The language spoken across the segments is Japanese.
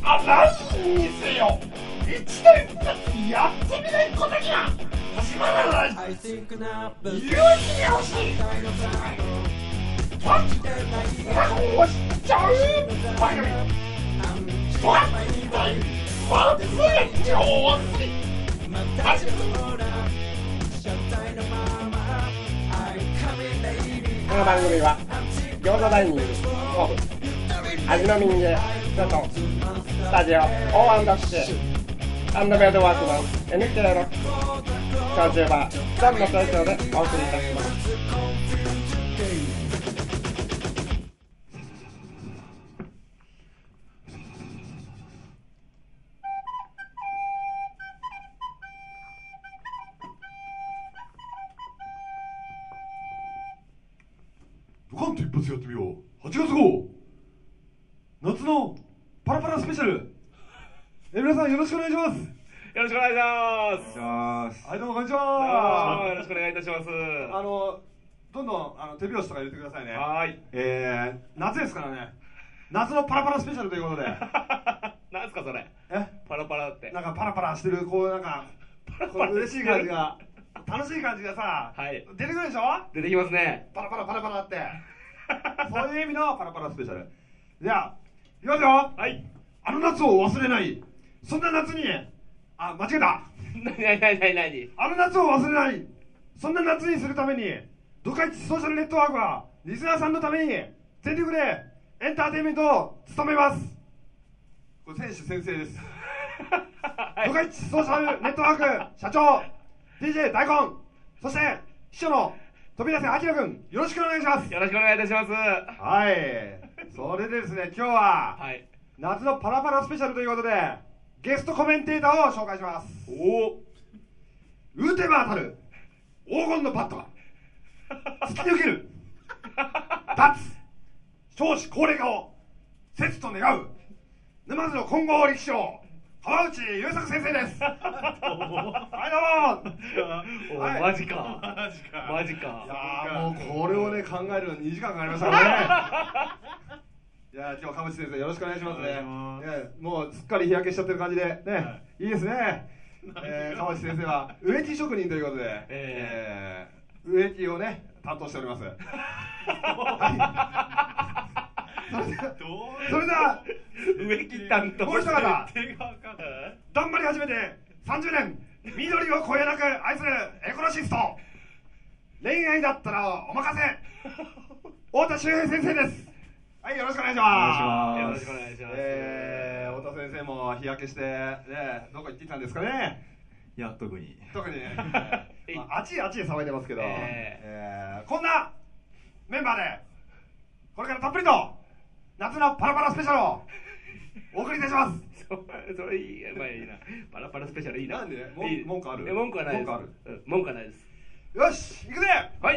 何にせよ一度一発やってみないことには始まらない。勇気が欲しい。ワンを知っちゃう番組。ワンワンス上手。この番組は餃子ダイニングオフ味の民芸とスタジオ O&C ハンドメイドワークマン NK の焼酎バーザンの提供でお送りいたします。 ドカンと一発やってみよう。8月号夏のパラパラスペシャル。皆さんよろしくお願いします。 よろしくお願いします。 はい、どうもこんにちは。 よろしくお願いいたします。 どんどん手拍子とか入れてくださいね。 はい。 夏ですからね。夏のパラパラスペシャルということで。 なんすかそれ。パラパラって。 なんかパラパラしてるこうなんかこう嬉しい感じが楽しい感じがさ、 はい、 出てくるでしょ。 出てきますね。 パラパラパラパラって。そういう意味のパラパラスペシャル。じゃあいきますよ。 はい。 あの夏を忘れない。そんな夏に間違えた。 何あの夏を忘れない。そんな夏にするためにドカイチソーシャルネットワークはリスナーさんのために全力でエンターテインメントを務めます。これ選手先生です。はい、ドカイチソーシャルネットワーク社長 DJ 大根、そして秘書の飛び出せあきらくん、よろしくお願いします。 よろしくお願いいたします。 はい、それでですね、今日は、 はい、 夏のパラパラスペシャルということでゲストコメンテーターを紹介します。打てば当たる黄金のバットが突き抜ける脱少子高齢化を切と願う沼津の金剛力士長川内優作先生です。はいどうも。 マジか。 いやもうこれをね考えるのに2時間かかりましたからね。いや今日川内先生よろしくお願いしますね。もうすっかり日焼けしちゃってる感じでね、いいですね。川内先生は植木職人ということで、植木をね担当しております。それでは植木担当もう一方、頑張り始めて30年、緑をこよなく愛するエコロシスト、恋愛だったらお任せ太田修平先生です。はい、よろしくお願いします。 よろしくお願いします。 太田先生も日焼けしてね、どこ行ってきたんですかね。 いや特にね、あっちで騒いでますけど、こんなメンバーでこれからたっぷりと夏のパラパラスペシャルをお送りいたします。 それいい、まあいいな。パラパラスペシャルいいな。 なんで文句ある？ 文句はないです。文句はないです。 よし、行くぜ。 はい。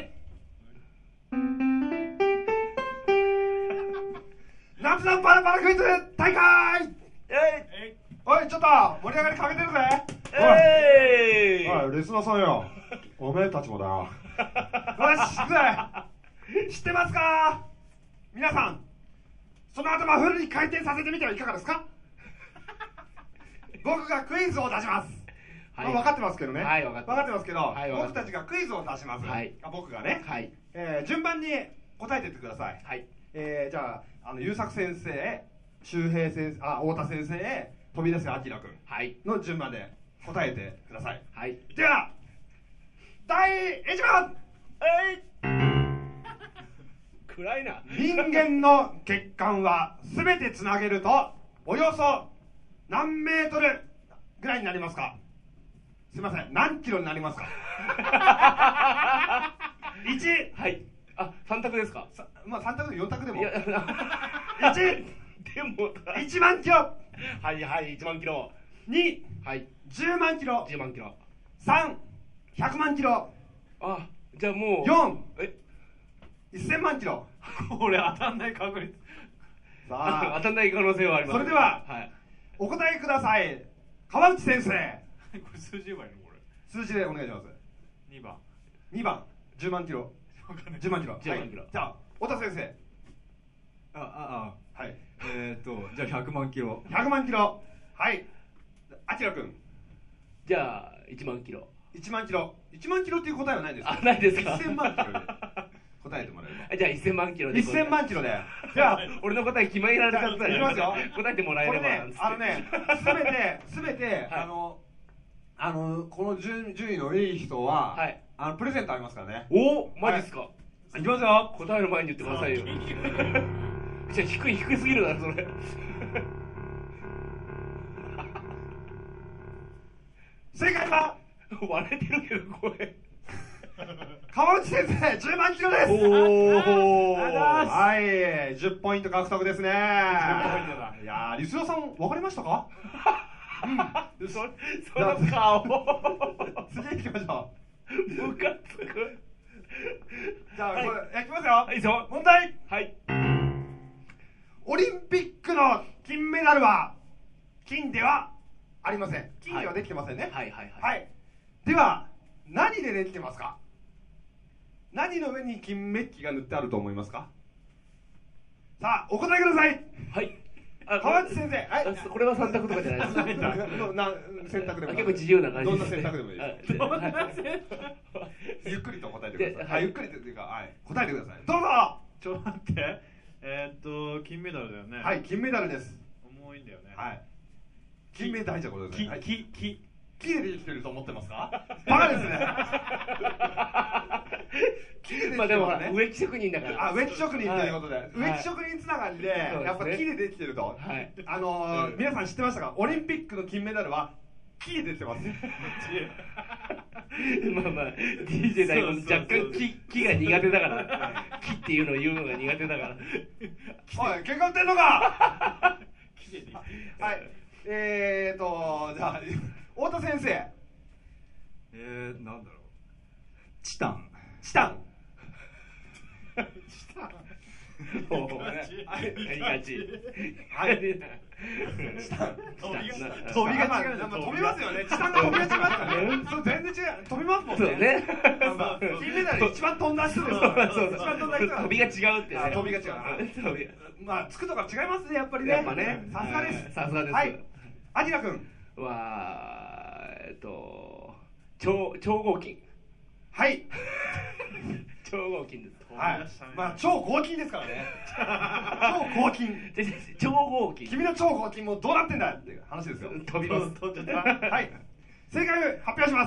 夏のパラパラクイズ大会。おい、ちょっと盛り上がりかけてるぜ。おい、リスナーさんよ、おめえたちもだよ。よし、行くぜ。知ってますか皆さん。その頭フルに回転させてみてはいかがですか。僕がクイズを出します。分かってますけどね。分かってますけど、僕たちがクイズを出します。僕がね、順番に答えていってください。じゃあ優作先生、周平先生、太田先生、飛び出せあきらくんの順番で答えてください。では第1問。 暗いな。 人間の血管はすべてつなげるとおよそ何メートルぐらいになりますか。すみません、何キロになりますか。1、 はい。3択ですか。 まあ3択で4択でも。1、 でも 1万キロ。 はい1万キロ。 2、10万キロ。3、100万キロ。 じゃあもう 4、1000万キロ。 これ当たんない確率。 さあ当たんない可能性はあります。 それでは、お答えください。川内先生。 これ数字言えばいいのこれ。 数字でお願いします。2番10万キロ。10万キロ。 10万キロ。 じゃあ太田先生。 はい。 じゃあ100万キロ。 100万キロ。はい。あきらくん。 じゃあ1万キロ。 1万キロ。1万キロっていう答えはないですか？ あ、ないですか。 1000万キロで答えてもらえれば。 じゃあ1000万キロで。 1000万キロで。じゃあ俺の答え決まりられちゃったよ。 いきますよ。 答えてもらえれば。 すべてこの順位のいい人は、 はい、 プレゼントありますからね。 お、マジっすか。 はい、いきますよ。 答える前に言ってくださいよ。じゃあ低すぎるだろそれ。 正解は割れてるけど声。 川内先生10万キロです。 おお。 はい、10ポイント獲得ですね。いやー、リスナーさん分かりましたか？ うん、その顔。 次行きましょう。ムカつく。 じゃあ、 はい、 これいきますよ。 はい、そう。 問題。 はい。 オリンピックの金メダルは金ではありません。金ではできてませんね。 はいはいはい。 はい。では何でできてますか？何の上に金メッキが塗ってあると思いますか？さあお答えください。 はい。 川内先生、はい、 これは3択とかじゃないですか。 選択でも結構自由な感じ。 どんな選択でもいいです。 どんな選択。 ゆっくりと答えてください。はい、ゆっくりというか、はい、答えてください。どうぞ。 ちょっと待って。金メダルだよね。 はい、金メダルです。 重いんだよね。 はい。金メダルじゃことですね。木でできてると思ってますか？ バカですね。まあでも植木職人だから。 あ、植木職人ということで、植木職人つながりでやっぱ木でできてると。皆さん知ってましたか？オリンピックの金メダルは木で出てます。 まあまあ DJ 大根若干木が苦手だから。木っていうのを言うのが苦手だから。 おい、喧嘩売ってんのか。はい。じゃあ太田先生。 なんだろう。チタン。 もうね、ありがち。 はい。飛びが違う。飛びますよね。チタンが飛びが違いますからね。そう全然違う。飛びますもんね。 そうね。 金メダル一番飛んだ人です。 そう。飛びが違うってね。 飛びが違う。まあつくとか違いますねやっぱりね。 やっぱね。 さすがです。 さすがです。 はい。あきらくんは超合金。 はい。 超合金です。 はい。まあ超合金ですからね。超合金。 超合金。 君の超合金もどうなってんだっていう話ですよ。 飛びます。 はい。正解を発表します。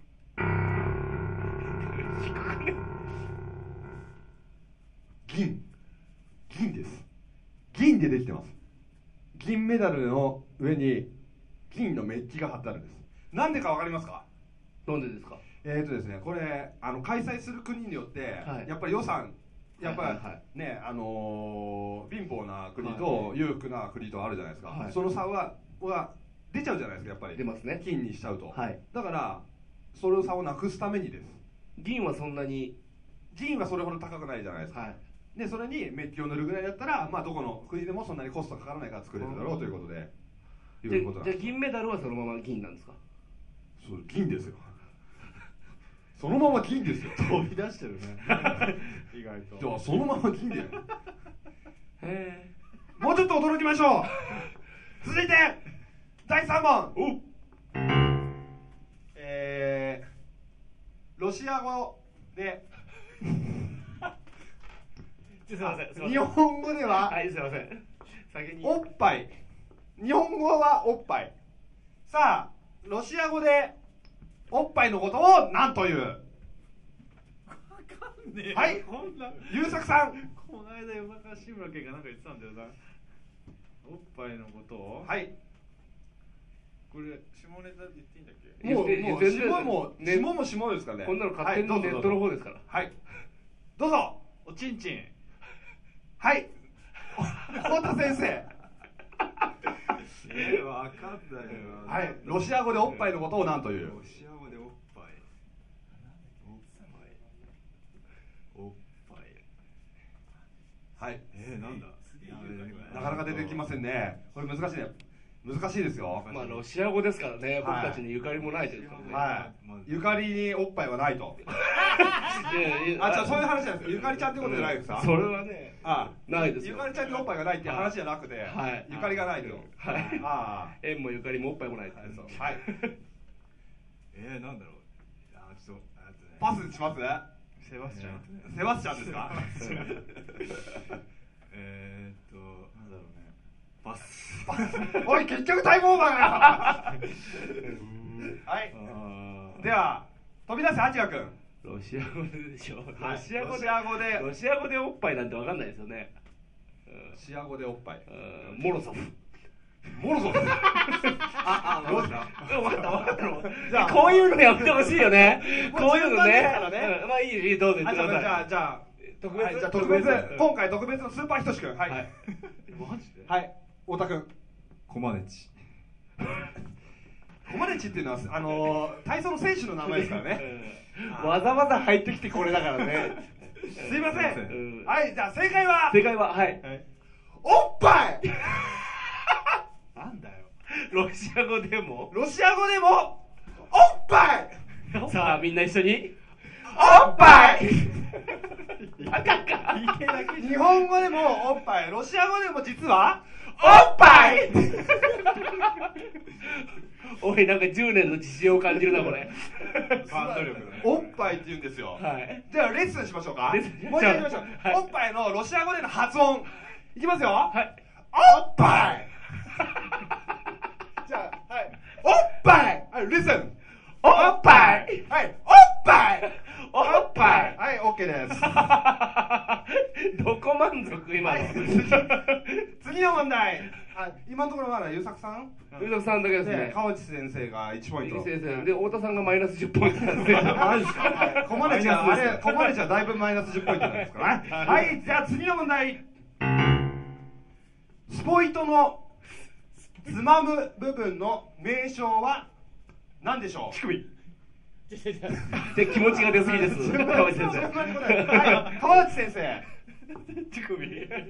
銀です。銀でできてます。銀メダルの上に金のメッキが貼ってあるんです。なんでかわかりますか？ なんでですか？ ですね、これ開催する国によって、やっぱり予算やっぱりね、貧乏な国と裕福な国とあるじゃないですか。その差は出ちゃうじゃないですか。やっぱり出ますね。 金にしちゃうと。だからその差をなくすためにです。 銀はそんなに、 銀はそれほど高くないじゃないですか。でそれにメッキを塗るぐらいだったら、まあどこの国でもそんなにコストかからないから作れるだろうということで。 じゃあ銀メダルはそのまま銀なんですか？ そう、銀ですよ。そのまま銀ですよ。 飛び出してるね。意外と。 じゃあそのまま銀で。もうちょっと驚きましょう。続いて第3問。ロシア語で。 すいません。 日本語では。 はい、すいません。先に。 おっぱい。日本語はおっぱい。さあ、ロシア語でおっぱいのことを何という？ わかんねえ。 はい、優作さん。 この間夜中志村けんがなんか言ってたんだよな。おっぱいのことを。 はい。 これ下ネタで言っていいんだっけ？ もう下も下ですからね。 こんなの勝手にネットの方ですから。 はい。どうぞ。 おちんちん。 はい。太田先生。 わかんないよ。 はい。ロシア語でおっぱいのことを何という？ ロシア語でおっぱい。おっぱい。 はい。 なんだ。 なかなか出てきませんね。これ難しいね。 難しいですよ。 まあロシア語ですからね、僕たちにゆかりもないですからね。 はい。ゆかりにおっぱいはないと。 いやあ、じゃあそういう話なんですか。ゆかりちゃんってことじゃないですか。 それはね、 ないですよ。 ゆかりちゃんにおっぱいがないっていう話じゃなくて、ゆかりがないと。 はい。 ああ。 縁もゆかりもおっぱいもないです。 はい。 なんだろう。ちょっとパスします。 セバスチャン。 セバスチャンですか。 なんだろうね。パス。 おい、結局タイムオーバーだよ。はい。では飛び出せあきらくん。 ロシア語でしょ。 ロシア語でおっぱいなんてわかんないですよね。 ロシア語でおっぱい。 モロソフ。 モロソフ。 分かったの。じゃあこういうのやってほしいよね。こういうのね。まあいいどうぞ。 じゃあ特別今回特別のスーパーひとしくん。はい。マジで。はい。太田くん。 コマネチ。 コマネチっていうのは体操の選手の名前ですからね。 わざわざ入ってきてこれだからね。 すいません。はい、じゃあ正解ははい。 おっぱい。 なんだよ。ロシア語でもおっぱい。 さあみんな一緒におっぱい。 バカか。 日本語でもおっぱい、ロシア語でも実はおっぱい。 おい、なんか10年の自信を感じるなこれ。 おっぱいって言うんですよ。 はい。 じゃあレッスンしましょうか。もう一回いきましょう。 はい、 おっぱいのロシア語での発音いきますよ。 はい。 おっぱい。じゃあ、はい。おっぱい。はい、レッスン。おっぱい。はい。おっぱい。おっぱい。はい、オッケーです。 どこ満足今の。 次の問題。今のところまだ優作さんだけですね。 川内先生が1ポイント。 先生で太田さんがマイナス10ポイントなんで。 マジですか。コマネチはだいぶマイナス10ポイントなんですからね。はい、じゃあ次の問題。スポイトのつまむ部分の名称は何でしょう。 乳首。で気持ちが出すぎです。川内先生。 はい、川内先生。 乳首。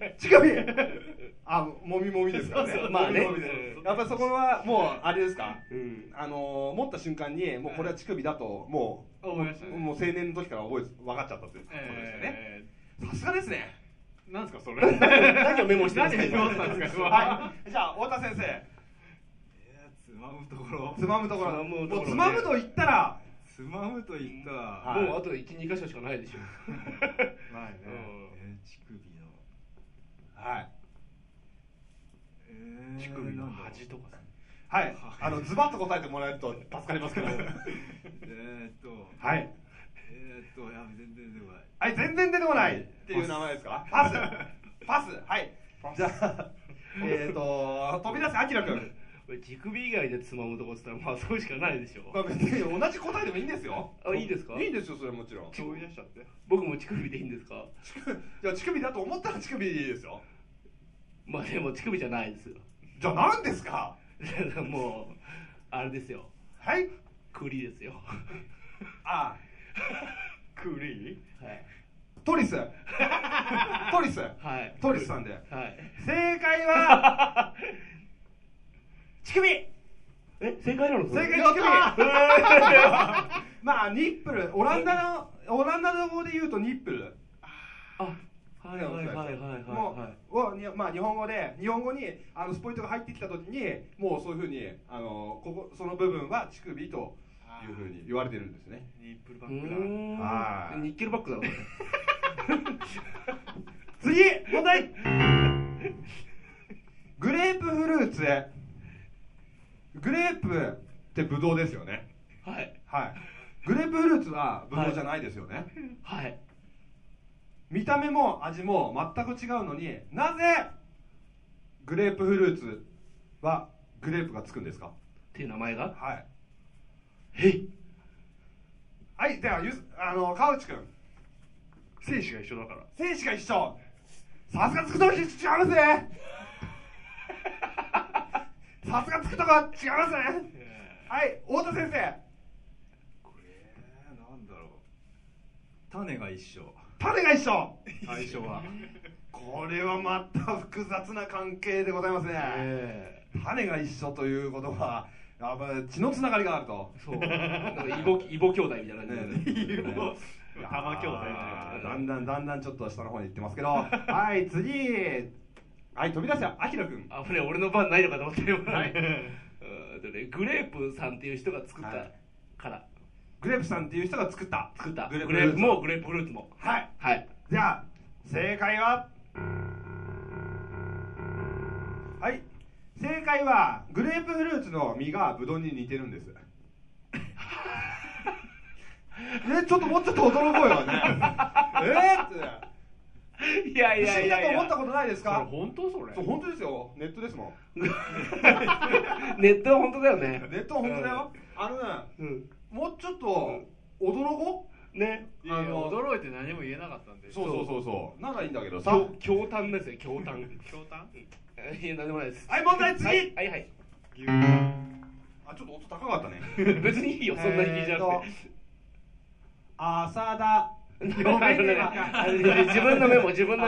もみもみですからね。 まあね。 やっぱりそこはもうあれですか。持った瞬間にもうこれは乳首だともう青年の時から分かっちゃったってことですよね。さすがですね。 なんですかそれ。 何をメモしてるんですか。 はい。じゃあ太田先生。 つまむところ。 つまむと言ったら。 つまむと言ったら。 もうあと1、2箇所しかないでしょ。 ないね。 乳首の。 はい。 乳首の端とかさ。 はい。ズバッと答えてもらえると助かりますけど。はい。 全然出てこない。 はい、全然出てこないっていう名前ですか。パス。はい。じゃあ飛び出せあきらくん。 乳首以外でつまむとこって言ったらまあそうしかないでしょ。 別に同じ答えでもいいんですよ。 いいですか。 いいんですよ、それはもちろん。 飛び出しちゃって。 僕も乳首でいいんですか。 いや、乳首だと思ったら乳首でいいですよ。 まあでも乳首じゃないですよ。 じゃあ何ですか。 もうあれですよ。 はい。 栗ですよ。 栗。 はい。 トリス。 はい。 トリスさんで。 はい。 正解は乳首。 正解なの？ 正解乳首。まあニップル。オランダの語で言うとニップル。 はい。 もうまあ日本語にスポイトが入ってきた時にもうそういうふうにその部分は乳首というふうに言われてるんですね。 ニップルバックだ。 はい。 ニッケルバックだろ。 次問題。グレープフルーツ。グレープってブドウですよね。 はい。 グレープフルーツはブドウじゃないですよね。 はい。 見た目も味も全く違うのになぜグレープフルーツはグレープがつくんですかっていう名前が。 はい。 はい。 では川内くん。 精子が一緒だから。 精子が一緒。さすがつくとこ違いますね。さすがつくとこ違いますね。はい、太田先生。 これなんだろう。種が一緒。 相性は。 これはまた複雑な関係でございますね。 種が一緒ということはやっぱり血のつながりがあると。 そうなんかイボ兄弟みたいな感じで、 玉兄弟みたいな。 だんだんちょっと下の方に行ってますけどはい次、はい飛び出せあきらくん。 あ、これ俺の番ないのかと思ったよ。はい。グレープさんっていう人が作ったから。 グレープさんっていう人が作ったグレープもグレープフルーツも。 はいはい。 じゃあ正解は正解はグレープフルーツの実がブドウに似てるんです。ちょっともうちょっと驚こうよね。っていやいやいやいや、 不思議だと思ったことないですか？ 本当それ？ そう本当ですよ。ネットですもん。 ネットは本当だよね。 ネットは本当だよ。もうちょっと驚こうね。 驚いて何も言えなかったんで。 そうならいいんだけどさ。 驚嘆ですよ、驚嘆。 驚嘆？ いや、何でもないです。 はい、問題次。 はいはい。 あ、ちょっと音高かったね。 別にいいよ、そんなに聞いちゃって。 浅田。 自分のメモ。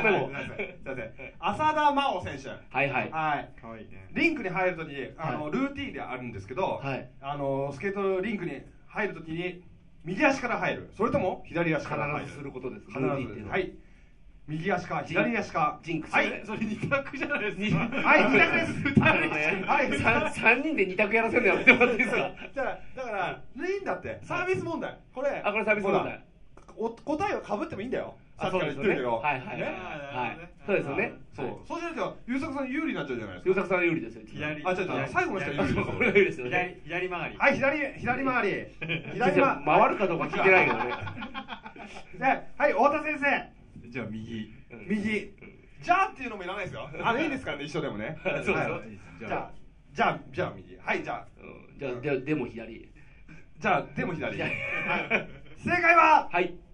浅田真央選手。 はいはい。 はい。 可愛いね。 リンクに入るときにルーティーンであるんですけど、スケートリンクに入るときに右足から入る。それとも左足から入る。 必ずすることです。 必ず。はい。右足か左足か。 ジンクス。 はい、それ2択じゃないですか。 はい、2択です。 はい、3人で2択やらせるのやめてもらっていいですか？ だからいいんだって。サービス問題。これサービス問題。 答えは被ってもいいんだよ。さっきから言ってるけど。 はい。そうですよね。 そうしないと優作さん有利になっちゃうじゃないですか。 優作さん有利ですよ。 左。 最後の人有利ですよ。 これ有利ですよね。 左回り。 はい、左回り。 回るかどうか聞いてないけどね。 はい、太田先生。 じゃあ右。 じゃあっていうのもいらないですよ。いいですからね、一緒でもね。 そうですよ。 じゃあ右。はい、じゃあでも左。 じゃあでも左。正解は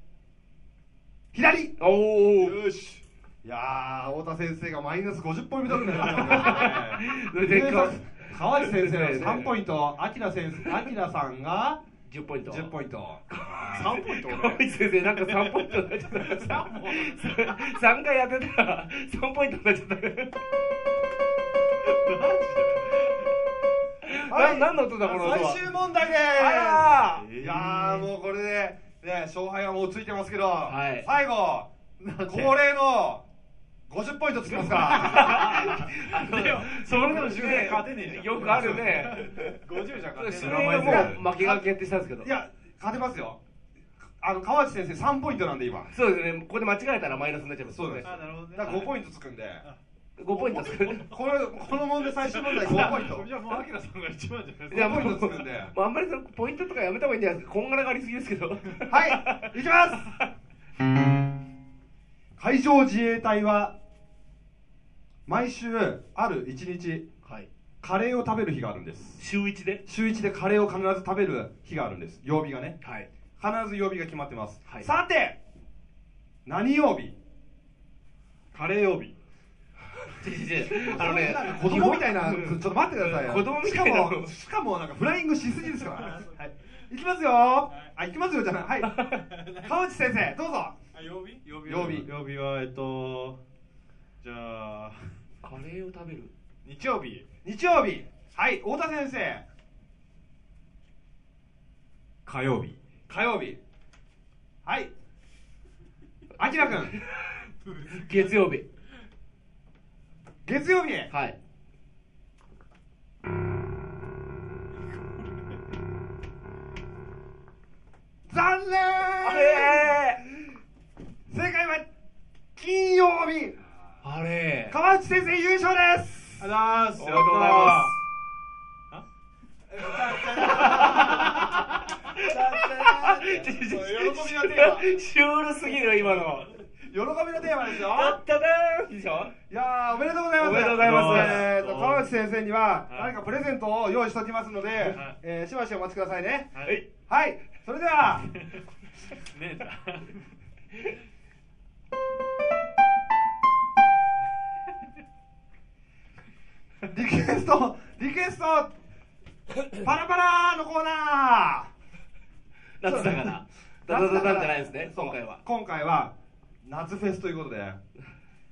左。 おお。 よし。いやー、太田先生がマイナス50ポイント取るんだよ。川内先生の3ポイント、あきらさんが 10ポイント。 3ポイント。 川内先生なんか3ポイントになっちゃった。3回やってたら3ポイントになっちゃった。何の音だこの音は。 最終問題です。いやー、もうこれで勝敗はもうついてますけど、最後恒例の50ポイントつきますから。 それでも指名勝てねえじゃん。よくあるね。 50じゃ勝てない。 指名はもう負けが決定したんですけど。 いや、勝てますよ。川内先生3ポイントなんで今。 そうですね。ここで間違えたらマイナスになっちゃいます。 そうです。 なるほどね。 だから5ポイントつくんで。 5ポイントつく。 この問題最終問題5ポイント。 じゃあもうアキラさんが一番じゃないですか。 いや、5ポイントつくんで。 あんまりそのポイントとかやめた方がいいんじゃないですか。こんがらがりすぎですけど。 はい、いきます。海上自衛隊は毎週ある1日、カレーを食べる日があるんです。 週1でカレーを必ず食べる日があるんです。曜日がね。必ず曜日が決まってます。さて、何曜日？ カレー曜日。 子供みたいな、ちょっと待ってくださいよ。 子供みたいな。 しかもなんかフライングしすぎですから。いきますよ。いきますよじゃない。はい。川内先生、どうぞ。 曜日はじゃあカレーを食べる。 日曜日。 はい、太田先生。 火曜日。 はい。あきらくん。 月曜日。 はい。残念。正解は金曜日。 あれ。 川内先生優勝です。 おめでとうございます。 喜びのテーマ。 シュールすぎる今の。 喜びのテーマですよ。 だーんでしょ。 いやー、おめでとうございます。 おめでとうございます。 川内先生には何かプレゼントを用意しておきますので、しばしお待ちくださいね。はい、それではねえだリクエストパラパラのコーナー。 夏だからダダダダンじゃないですね。今回は夏フェスということで、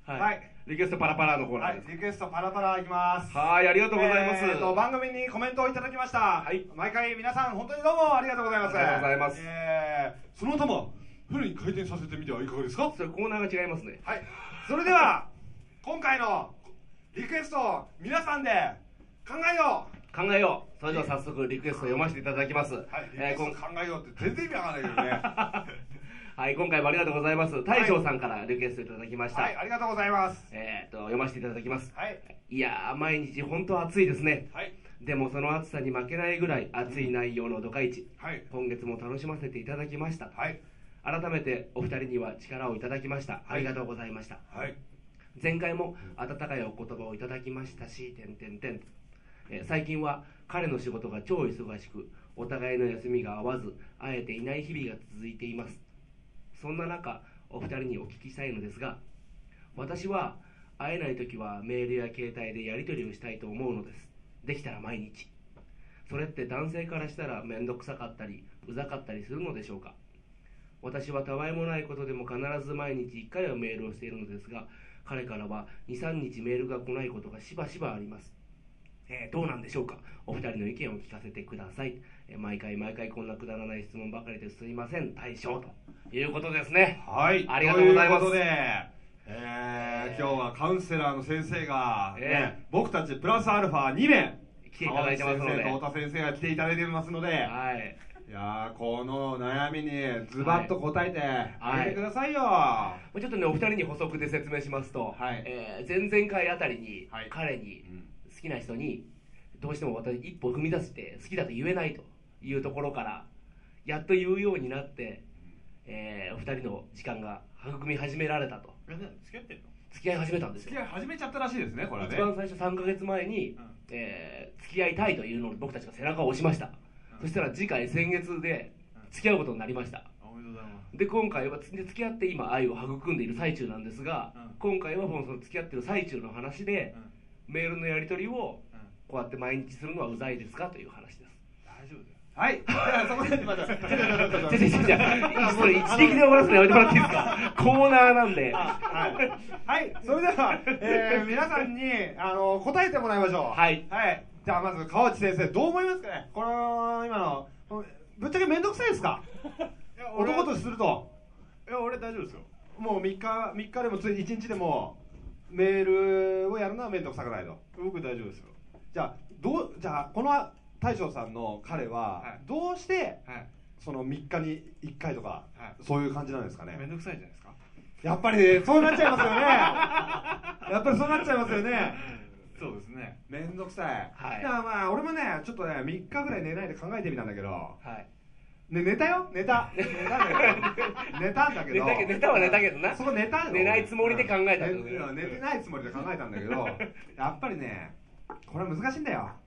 はい。 リクエストパラパラのコーナーです。 リクエストパラパラいきます。 はい、ありがとうございます。 番組にコメントをいただきました。はい。毎回皆さん本当にどうもありがとうございます。 ありがとうございます。 その頭、フルに回転させてみてはいかがですか？ それコーナーが違いますね。 はい。それでは、今回のリクエストを皆さんで考えよう。 それでは早速リクエストを読ませていただきます。 はい。リクエスト考えようって全然意味わかんないけどね。 はい、今回もありがとうございます。大将さんからリクエストいただきました。 はい、ありがとうございます。 読ませていただきます。 はい。 いやー、毎日本当暑いですね。 はい。 でもその暑さに負けないぐらい熱い内容のドカイチ。 はい。 今月も楽しませていただきました。 はい。 改めてお二人には力をいただきました。ありがとうございました。 はい。 前回も温かいお言葉をいただきましたし、最近は彼の仕事が超忙しく、お互いの休みが合わず、会えていない日々が続いています。そんな中、お二人にお聞きしたいのですが、私は会えないときはメールや携帯でやり取りをしたいと思うのです。できたら毎日。それって男性からしたら面倒くさかったり、うざかったりするのでしょうか。私はたわいもないことでも必ず毎日1回はメールをしているのですが、彼からは 2,3 日メールが来ないことがしばしばあります。どうなんでしょうか。お二人の意見を聞かせてください。毎回こんなくだらない質問ばかりですいません、大将ということですね。 はい、 ありがとうございます。 ということで、今日はカウンセラーの先生が、僕たちプラスアルファ2名来ていただいてますので、 先生と太田先生が来ていただいてますので、 はい、 いやこの悩みにズバッと答えてあげてくださいよ。 ちょっとね、お二人に補足で説明しますと、前々回あたりに、彼に、好きな人にどうしても私一歩踏み出して好きだと言えないというところからやっと言うようになって、お二人の時間が育み始められたと。 付き合ってんの？ 付き合い始めたんですよ。 付き合い始めちゃったらしいですね、これはね。 一番最初3ヶ月前に、付き合いたいというのを僕たちが背中を押しました。そしたら次回先月で付き合うことになりました。 おめでとうございます。 で今回は付き合って今愛を育んでいる最中なんですが、今回はもうその付き合ってる最中の話で、メールのやり取りをこうやって毎日するのはうざいですかという話です。 大丈夫だよ。 はい。じゃあそこでまたそれ一撃で終わらせてやめてもらっていいですか。コーナーなんで。 はい。それでは、皆さんに答えてもらいましょう。 はい。 はい。じゃあまず川内先生どう思いますかね。この今のぶっちゃけ面倒くさいですか。男とすると。 いや俺大丈夫ですよ。 もう3日でも1日でもメールをやるのは面倒くさくないと。 僕大丈夫ですよ。 じゃあこの大将さんの彼はどうして、その3日に1回とか、そういう感じなんですかね。 面倒くさいじゃないですか。 やっぱりそうなっちゃいますよね。やっぱりそうなっちゃいますよね。 そうですね。 面倒くさい。だからまあ俺もねちょっとね3日ぐらい寝ないで考えてみたんだけど。寝たよ。寝たんだけど。 寝たは寝たけどな。 そこ寝たよ。 寝ないつもりで考えたんだけど。寝てないつもりで考えたんだけど、やっぱりねこれは難しいんだよ。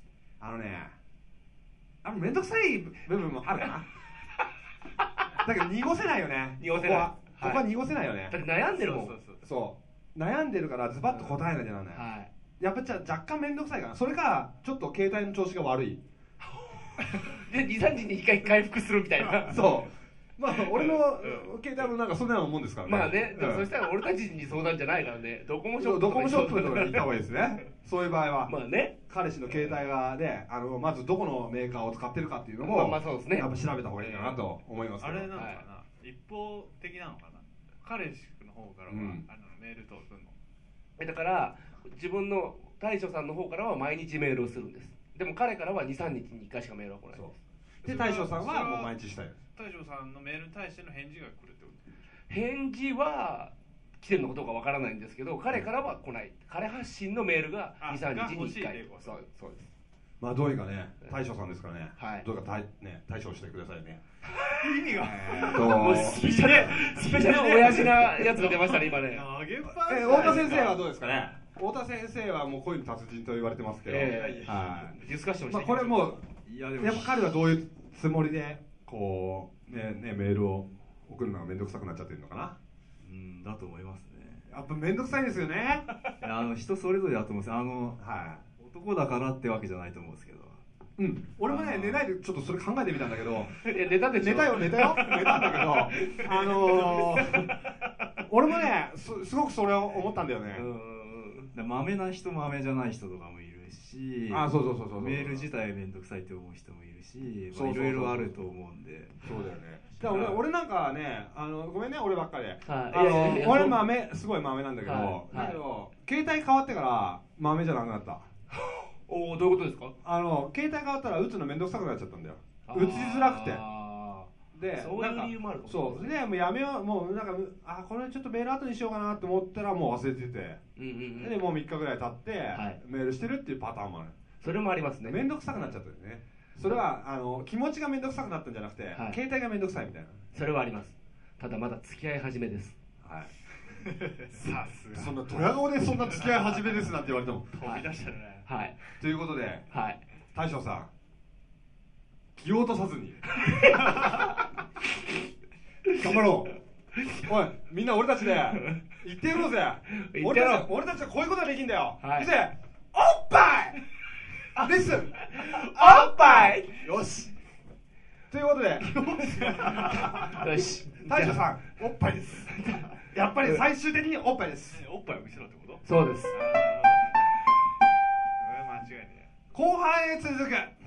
面倒くさい部分もあるな。だけど濁せないよね。 濁せない。 ここは濁せないよね。 だって悩んでるもん。 そう悩んでるからズバッと答えなきゃならない。やっぱ若干面倒くさいかな。それかちょっと携帯の調子が悪い。 で2、3日に1回回復するみたいな。 そうまあ俺の携帯もなんかそんなようなもんですからね。 まあね、でもそしたら俺たちに相談じゃないからね。ドコモショップとかに行った方がいいですね。そういう場合はまあね、 彼氏の携帯がねまずどこのメーカーを使ってるかっていうのもまあそうですね、 やっぱ調べた方がいいかなと思いますけど。 あれなのかな、一方的なのかな。彼氏の方からはメールとするの。 だから自分の大将さんの方からは毎日メールをするんです。でも彼からは 2,3 日に1回しかメールは来ないんです。 で大将さんはもう毎日したいです。 大将さんのメールに対しての返事が来るってこと。 返事は来てるのかどうかわからないんですけど、彼からは来ない。彼発信のメールが 2,3 日に1回。そうです。 まあどうにかね、大将さんですからね、どうか対処してくださいね。 意味がスペシャル親父なやつが出ましたね今ね。 太田先生はどうですかね。太田先生はもう恋の達人と言われてますけど、 ディスカッションして、 これもやっぱ彼はどういうつもりでこうメールを送るのが面倒くさくなっちゃってるのかな。 だと思いますね。 やっぱ面倒くさいですよね。 人それぞれだと思うんです。男だからってわけじゃないと思うんですけど。 俺もね寝ないでちょっとそれ考えてみたんだけど、 寝たよ寝たんだけど俺もねすごくそれを思ったんだよね。 マメな人マメじゃない人とかもいるし、 そうメール自体めんどくさいって思う人もいるし、いろいろあると思うんで。 そうだよね。だから俺なんかね、ごめんね俺ばっかりで、俺すごい豆なんだけど、だけど携帯変わってから豆じゃなくなった。 おお、どういうことですか？ 携帯変わったら打つのめんどくさくなっちゃったんだよ。打ちづらくて。で、 そういう理由もあるかも。 そうで、もうやめよう、もうなんかこれちょっとメール後にしようかなって思ったらもう忘れてて、でもう3日ぐらい経ってメールしてるっていうパターンもある。 それもありますね。 めんどくさくなっちゃったよね。それは気持ちがめんどくさくなったんじゃなくて、携帯がめんどくさいみたいな。 それはあります。ただまだ付き合い始めです。 はい。 さすが。 そんなドヤ顔でそんな付き合い始めですなんて言われても。 飛び出したね。 はい。 ということで、 はい。 大将さん、気を落とさずに頑張ろう。おい、みんな俺たちで言ってやろうぜ。俺たちはこういうことができんだよ。見て、おっぱい。リッスン。おっぱい。よし。ということで、 よし。 大将さん、おっぱいです。やっぱり最終的におっぱいです。 おっぱいを見せろってこと？ そうです。 間違いね。 後半へ続く。